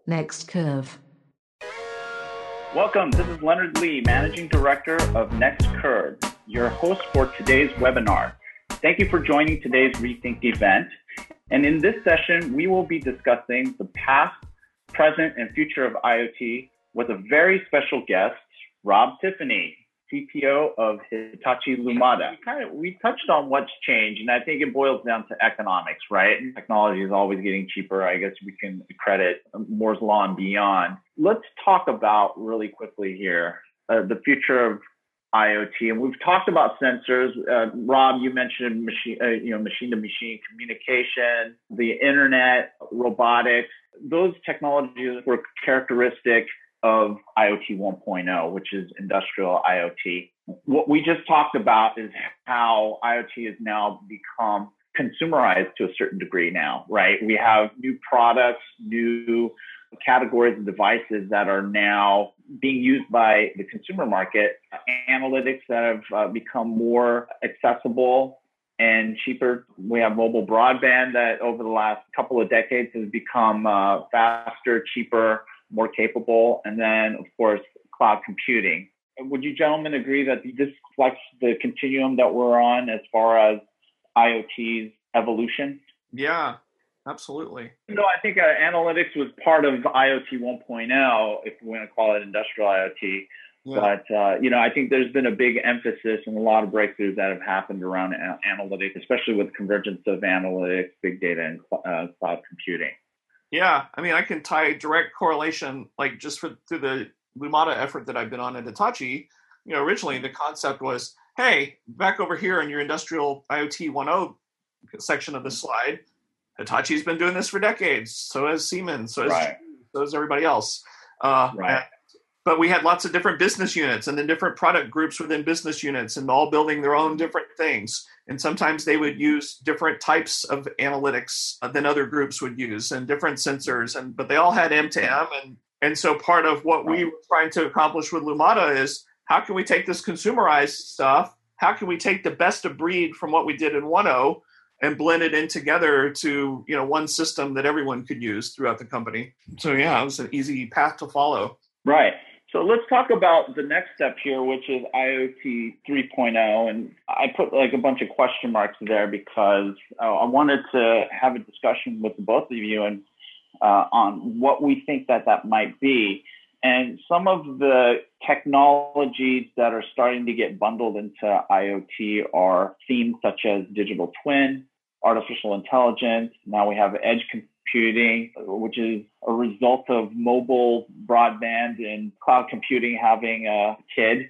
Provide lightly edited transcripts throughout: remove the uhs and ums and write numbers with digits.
Next Curve. Welcome. This is Leonard Lee, Managing Director of Next Curve, your host for today's webinar. Thank you for joining today's Rethink event. And in this session, we will be discussing the past, present, and future of IoT with a very special guest, Rob Tiffany, CPO of Hitachi Lumada. We touched on what's changed, and I think it boils down to economics, right? Technology is always getting cheaper. I guess we can credit Moore's Law and beyond. Let's talk about really quickly here the future of IoT, and we've talked about sensors. Rob, you mentioned machine-to-machine communication, the internet, robotics. Those technologies were characteristic of IoT 1.0, which is industrial IoT. What we just talked about is how IoT has now become consumerized to a certain degree now, right? We have new products, new categories of devices that are now being used by the consumer market, analytics that have become more accessible and cheaper. We have mobile broadband that over the last couple of decades has become faster, cheaper, more capable, and then, of course, cloud computing. Would you gentlemen agree that this reflects the continuum that we're on as far as IoT's evolution? Yeah, absolutely. No, I think analytics was part of IoT 1.0, if we want to call it industrial IoT. Yeah. But, I think there's been a big emphasis and a lot of breakthroughs that have happened around analytics, especially with convergence of analytics, big data, and cloud computing. Yeah, I mean, I can tie direct correlation, like just through the Lumada effort that I've been on at Hitachi. Originally the concept was, hey, back over here in your industrial IoT 1.0 section of the slide, Hitachi's been doing this for decades. So has Siemens, so has everybody else. But we had lots of different business units and then different product groups within business units and all building their own different things. And sometimes they would use different types of analytics than other groups would use and different sensors. But they all had M2M. And so part of what we were trying to accomplish with Lumada is how can we take this consumerized stuff? How can we take the best of breed from what we did in 1.0 and blend it in together to one system that everyone could use throughout the company? So yeah, it was an easy path to follow. Right. So let's talk about the next step here, which is IoT 3.0. And I put like a bunch of question marks there because I wanted to have a discussion with both of you and on what we think that might be. And some of the technologies that are starting to get bundled into IoT are themes such as digital twin, artificial intelligence. Now we have edge computing, which is a result of mobile broadband and cloud computing having a kid.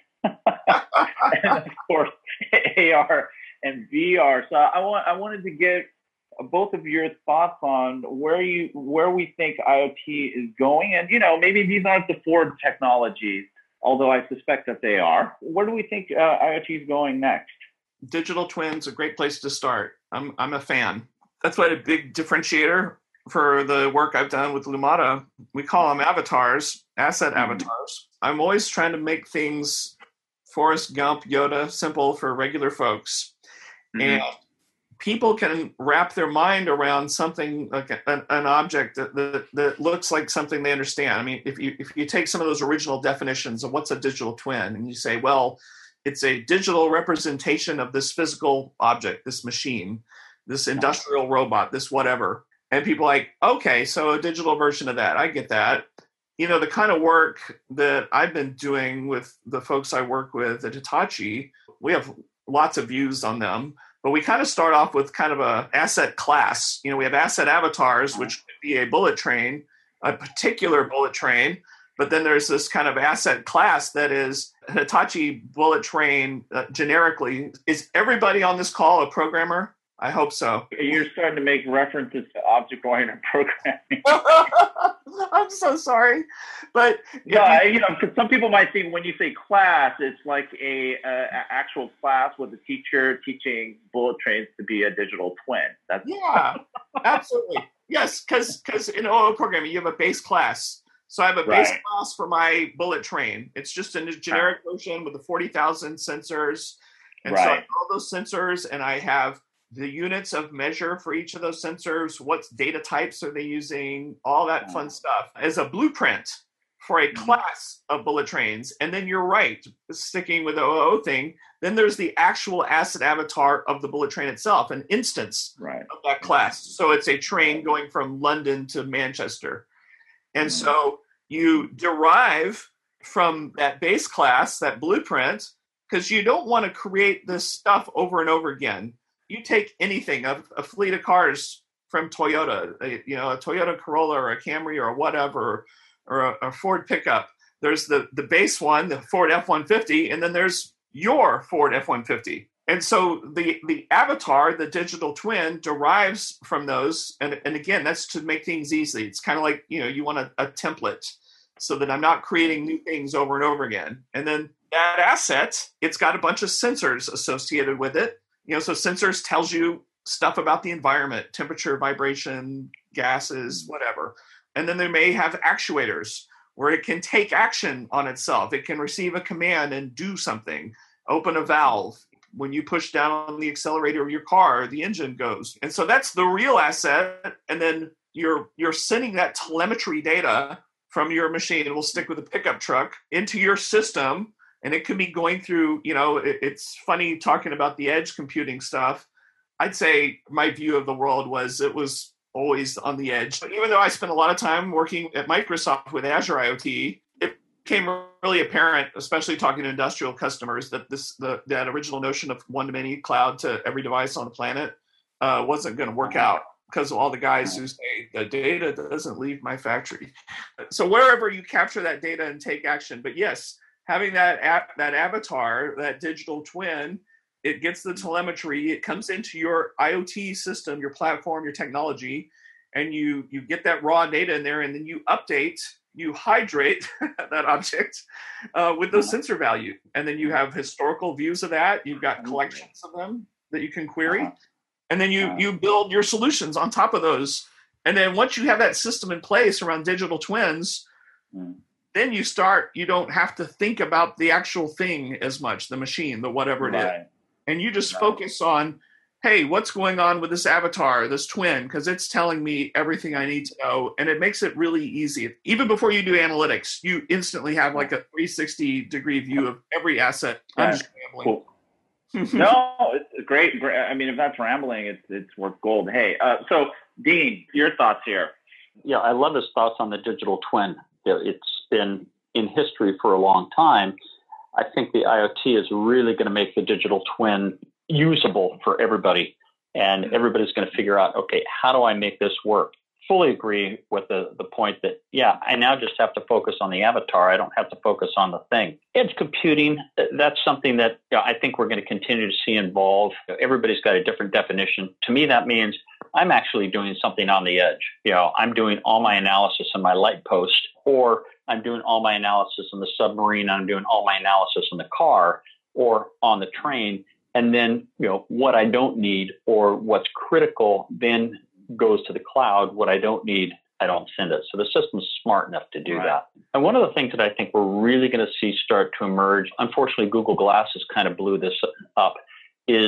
And of course, AR and VR. So I wanted to get both of your thoughts on where we think IoT is going. And, maybe these aren't the forward technologies, although I suspect that they are. Where do we think IoT is going next? Digital twins, a great place to start. I'm a fan. That's what a big differentiator for the work I've done with Lumada. We call them avatars, asset avatars. I'm always trying to make things Forrest Gump, Yoda, simple for regular folks. And people can wrap their mind around something like an object that looks like something they understand. I mean, if you take some of those original definitions of what's a digital twin and you say, well, it's a digital representation of this physical object, this machine, this industrial robot, this whatever. And people are like, okay, so a digital version of that. I get that. The kind of work that I've been doing with the folks I work with at Hitachi, we have lots of views on them, but we kind of start off with kind of a asset class. We have asset avatars, which could be a bullet train, a particular bullet train. But then there's this kind of asset class that is Hitachi bullet train generically. Is everybody on this call a programmer? I hope so. You're starting to make references to object-oriented programming. I'm so sorry, but yeah, because some people might think when you say class, it's like a actual class with a teacher teaching bullet trains to be a digital twin. Yeah, absolutely. Yes, because in OO programming you have a base class. So I have a base class for my bullet train. It's just a generic version with the 40,000 sensors, and so I have all those sensors, and I have the units of measure for each of those sensors, what data types are they using, all that fun stuff as a blueprint for a class of bullet trains. And then you're right, sticking with the OO thing, then there's the actual asset avatar of the bullet train itself, an instance of that class. So it's a train going from London to Manchester. And so you derive from that base class, that blueprint, because you don't want to create this stuff over and over again. You take anything, a fleet of cars from Toyota, a Toyota Corolla or a Camry or whatever, or a Ford pickup. There's the base one, the Ford F-150, and then there's your Ford F-150. And so the avatar, the digital twin, derives from those. And again, that's to make things easy. It's kind of like, you want a template so that I'm not creating new things over and over again. And then that asset, it's got a bunch of sensors associated with it. So sensors tells you stuff about the environment, temperature, vibration, gases, whatever. And then they may have actuators where it can take action on itself. It can receive a command and do something, open a valve. When you push down on the accelerator of your car, the engine goes. And so that's the real asset. And then you're sending that telemetry data from your machine, we'll stick with a pickup truck, into your system. And it could be going through, it's funny talking about the edge computing stuff. I'd say my view of the world was it was always on the edge. But even though I spent a lot of time working at Microsoft with Azure IoT, it became really apparent, especially talking to industrial customers, that that original notion of one-to-many cloud to every device on the planet wasn't going to work out because of all the guys who say the data doesn't leave my factory. So wherever you capture that data and take action, but yes, having that avatar, that digital twin, it gets the telemetry, it comes into your IoT system, your platform, your technology, and you get that raw data in there, and then you update, you hydrate that object with those sensor value. And then you have historical views of that. You've got collections of them that you can query. And then you build your solutions on top of those. And then once you have that system in place around digital twins, then you don't have to think about the actual thing as much, the machine, the whatever it is. And you just focus on, hey, what's going on with this avatar, this twin, because it's telling me everything I need to know. And it makes it really easy. Even before you do analytics, you instantly have like a 360-degree view of every asset. I'm just rambling. Cool. No, it's great. I mean, if that's rambling, it's worth gold. Hey, so Dean, your thoughts here. Yeah, I love his thoughts on the digital twin. It's been in history for a long time. I think the IoT is really going to make the digital twin usable for everybody. And everybody's going to figure out, okay, how do I make this work? Fully agree with the point that, I now just have to focus on the avatar. I don't have to focus on the thing. Edge computing, that's something that I think we're going to continue to see involve. Everybody's got a different definition. To me, that means I'm actually doing something on the edge. I'm doing all my analysis on my light post, or I'm doing all my analysis on the submarine. I'm doing all my analysis on the car or on the train. And then, what I don't need or what's critical then goes to the cloud. What I don't need, I don't send it. So the system's smart enough to do that. And one of the things that I think we're really going to see start to emerge, unfortunately, Google Glasses kind of blew this up, is,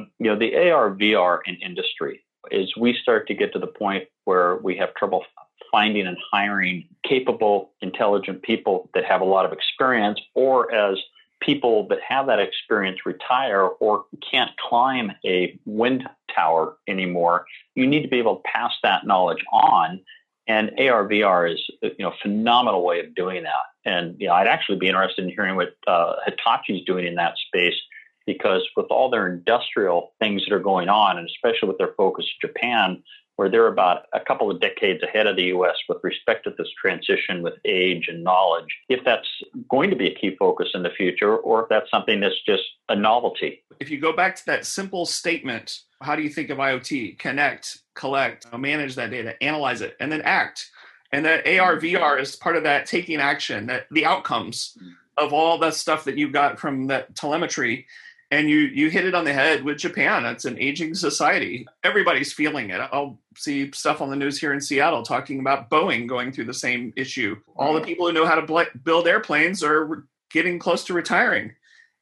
the AR, VR in industry. As we start to get to the point where we have trouble finding and hiring capable, intelligent people that have a lot of experience, or as people that have that experience retire or can't climb a wind tower anymore, you need to be able to pass that knowledge on. And AR, VR is a phenomenal way of doing that. And I'd actually be interested in hearing what Hitachi's doing in that space, because with all their industrial things that are going on, and especially with their focus in Japan, where they're about a couple of decades ahead of the U.S. with respect to this transition with age and knowledge, if that's going to be a key focus in the future, or if that's something that's just a novelty. If you go back to that simple statement, how do you think of IoT? Connect, collect, manage that data, analyze it, and then act. And that AR, VR is part of that taking action, that the outcomes of all that stuff that you got from that telemetry. And you hit it on the head with Japan. It's an aging society. Everybody's feeling it. I'll see stuff on the news here in Seattle talking about Boeing going through the same issue. All the people who know how to build airplanes are getting close to retiring.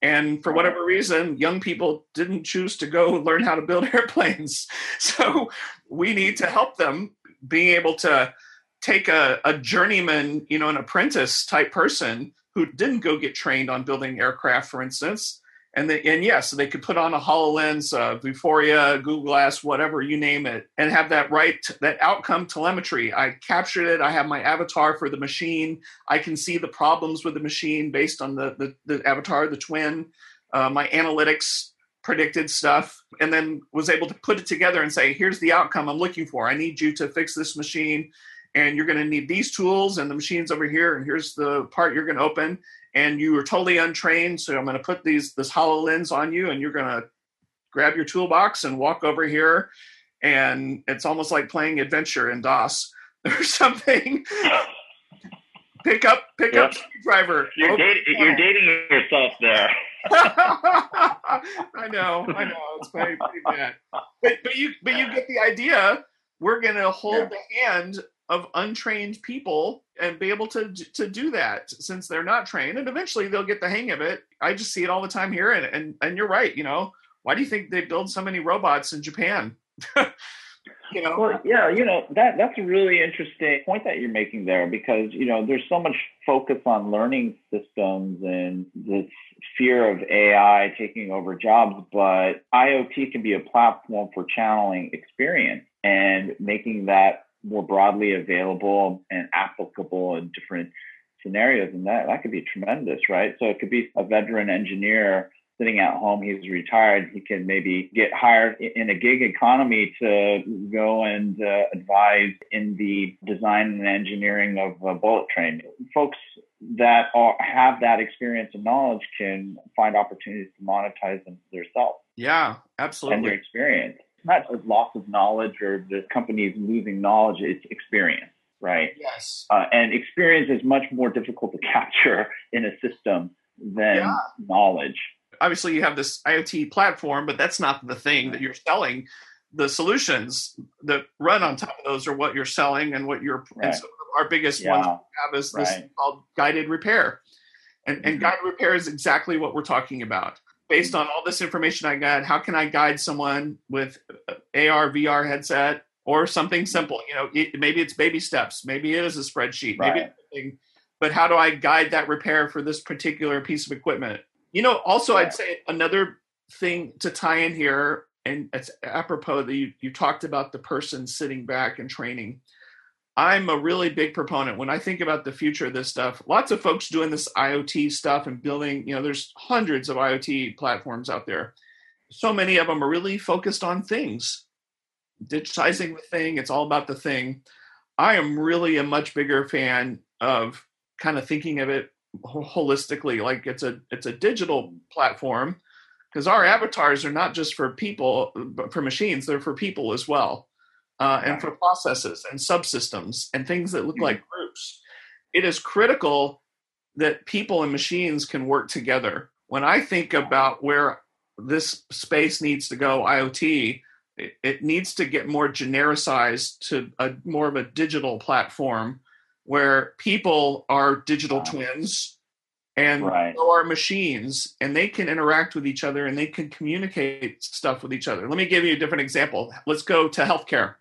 And for whatever reason, young people didn't choose to go learn how to build airplanes. So we need to help them being able to take a journeyman, an apprentice type person who didn't go get trained on building aircraft, for instance. So they could put on a HoloLens, Vuforia, Google Glass, whatever, you name it, and have that outcome telemetry. I captured it. I have my avatar for the machine. I can see the problems with the machine based on the avatar, the twin. My analytics predicted stuff, and then was able to put it together and say, here's the outcome I'm looking for. I need you to fix this machine, and you're going to need these tools, and the machine's over here, and here's the part you're going to open. And you were totally untrained, so I'm going to put this HoloLens on you, and you're going to grab your toolbox and walk over here, and it's almost like playing Adventure in DOS or something. Pick up screwdriver. You're dating yourself there. I know. It's pretty bad. But you get the idea. We're going to hold the hand of untrained people and be able to do that since they're not trained, and eventually they'll get the hang of it. I just see it all the time here, and you're right. Why do you think they build so many robots in Japan? Well, that's a really interesting point that you're making there, because there's so much focus on learning systems and this fear of AI taking over jobs, but IoT can be a platform for channeling experience and making that more broadly available and applicable in different scenarios. And that could be tremendous, right? So it could be a veteran engineer sitting at home, he's retired, he can maybe get hired in a gig economy to go and advise in the design and engineering of a bullet train. Folks that have that experience and knowledge can find opportunities to monetize them themselves. Yeah, absolutely. And their experience. It's not just loss of knowledge or the company's losing knowledge, it's experience, right? Yes. And experience is much more difficult to capture in a system than knowledge. Obviously, you have this IoT platform, but that's not the thing that you're selling. The solutions that run on top of those are what you're selling and what you're. And so our biggest one we have is this called guided repair, and guided repair is exactly what we're talking about. Based on all this information I got, how can I guide someone with AR, VR headset or something simple? Maybe it's baby steps, maybe it is a spreadsheet, maybe it's something, but how do I guide that repair for this particular piece of equipment? Also, I'd say another thing to tie in here, and it's apropos that you talked about the person sitting back and training. I'm a really big proponent when I think about the future of this stuff. Lots of folks doing this IoT stuff and building, there's hundreds of IoT platforms out there. So many of them are really focused on things, digitizing the thing. It's all about the thing. I am really a much bigger fan of kind of thinking of it holistically, like it's a digital platform, because our avatars are not just for people, but for machines. They're for people as well, and for processes and subsystems and things that look like groups. It is critical that people and machines can work together. When I think about where this space needs to go, IoT, it needs to get more genericized to more of a digital platform where people are digital twins and so are machines, and they can interact with each other and they can communicate stuff with each other. Let me give you a different example. Let's go to healthcare.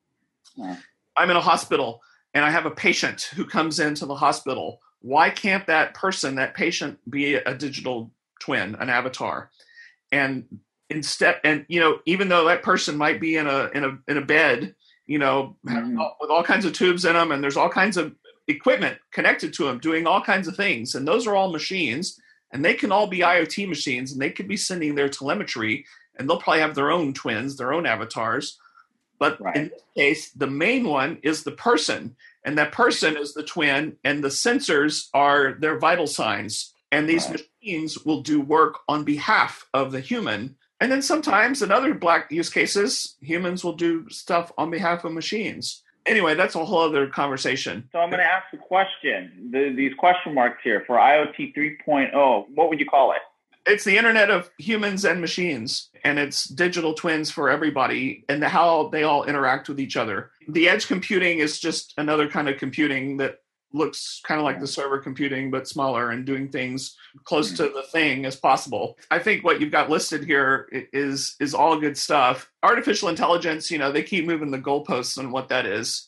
I'm in a hospital and I have a patient who comes into the hospital. Why can't that patient be a digital twin, an avatar? And instead, even though that person might be in a bed, with all kinds of tubes in them, and there's all kinds of equipment connected to them doing all kinds of things, and those are all machines, and they can all be IoT machines, and they could be sending their telemetry, and they'll probably have their own twins, their own avatars. But in this case, the main one is the person, and that person is the twin, and the sensors are their vital signs, and these machines will do work on behalf of the human. And then sometimes in other black use cases, humans will do stuff on behalf of machines. Anyway, that's a whole other conversation. So I'm going to ask a question. These question marks here for IoT 3.0, what would you call it? It's the Internet of humans and machines, and it's digital twins for everybody and how they all interact with each other. The edge computing is just another kind of computing that looks kind of like the server computing, but smaller and doing things close to the thing as possible. I think what you've got listed here is all good stuff. Artificial intelligence, they keep moving the goalposts on what that is.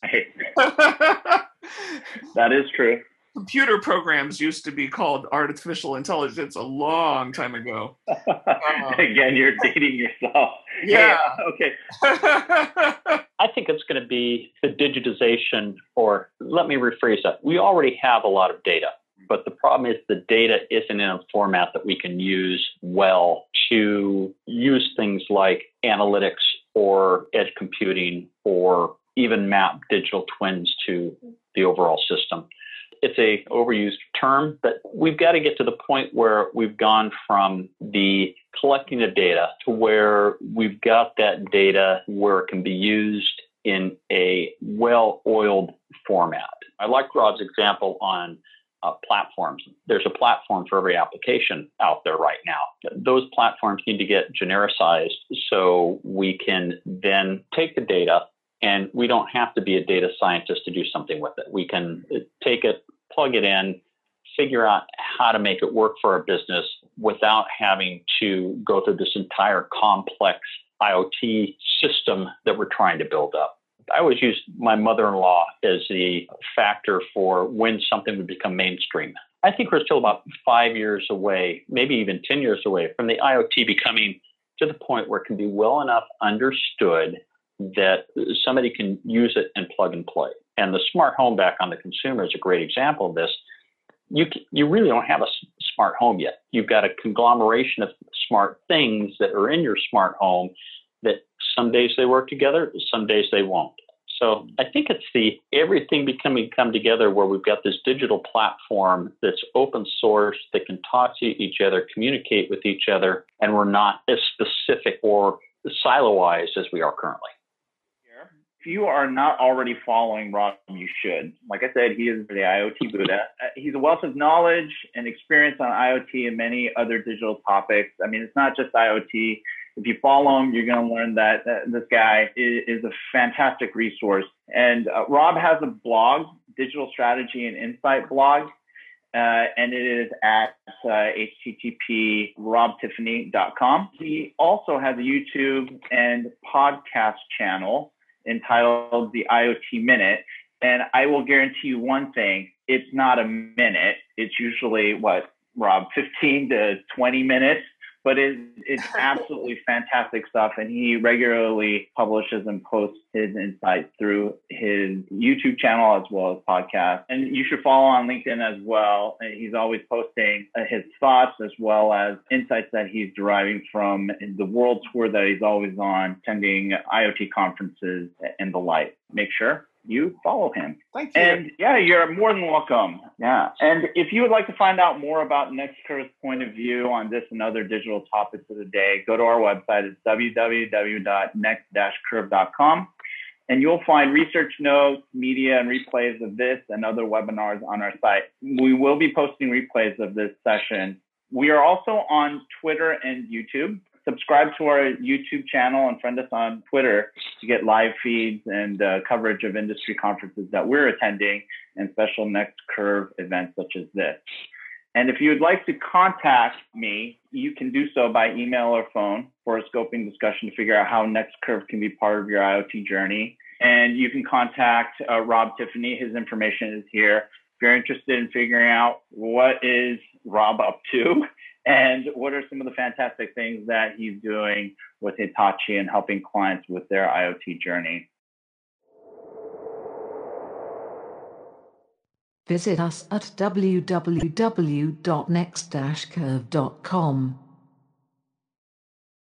That is true. Computer programs used to be called artificial intelligence a long time ago. Again, you're dating yourself. Yeah. Hey, okay. I think it's going to be the digitization, or let me rephrase that. We already have a lot of data, but the problem is the data isn't in a format that we can use well to use things like analytics or edge computing or even map digital twins to the overall system. It's a overused term, but we've got to get to the point where we've gone from the collecting of data to where we've got that data where it can be used in a well-oiled format. I like Rob's example on platforms. There's a platform for every application out there right now. Those platforms need to get genericized so we can then take the data, and we don't have to be a data scientist to do something with it. We can take it, plug it in, figure out how to make it work for our business without having to go through this entire complex IoT system that we're trying to build up. I always use my mother-in-law as the factor for when something would become mainstream. I think we're still about 5 years away, maybe even 10 years away from the IoT becoming to the point where it can be well enough understood that somebody can use it and plug and play. And the smart home back on the consumer is a great example of this. You really don't have a smart home yet. You've got a conglomeration of smart things that are in your smart home that some days they work together, some days they won't. So I think it's everything come together where we've got this digital platform that's open source that can talk to each other, communicate with each other, and we're not as specific or silo-wise as we are currently. If you are not already following Rob, you should. Like I said, he is the IoT Buddha. He's a wealth of knowledge and experience on IoT and many other digital topics. I mean, it's not just IoT. If you follow him, you're going to learn that this guy is a fantastic resource. And Rob has a blog, Digital Strategy and Insight blog, and it is at http://robtiffany.com. He also has a YouTube and podcast channel entitled The IoT Minute. And I will guarantee you one thing, it's not a minute. It's usually, Rob, 15 to 20 minutes, but it's absolutely fantastic stuff. And he regularly publishes and posts his insights through his YouTube channel as well as podcast. And you should follow on LinkedIn as well. He's always posting his thoughts as well as insights that he's deriving from the world tour that he's always on, attending IoT conferences and the like. Make sure you follow him. Thank you. And yeah, you're more than welcome. Yeah. And if you would like to find out more about NextCurve's point of view on this and other digital topics of the day, go to our website. It's www.next-curve.com. And you'll find research notes, media, and replays of this and other webinars on our site. We will be posting replays of this session. We are also on Twitter and YouTube. Subscribe to our YouTube channel and friend us on Twitter to get live feeds and coverage of industry conferences that we're attending and special NextCurve events such as this. And if you would like to contact me, you can do so by email or phone for a scoping discussion to figure out how NextCurve can be part of your IoT journey. And you can contact Rob Tiffany. His information is here. If you're interested in figuring out what is Rob up to and what are some of the fantastic things that he's doing with Hitachi and helping clients with their IoT journey. Visit us at www.next-curve.com.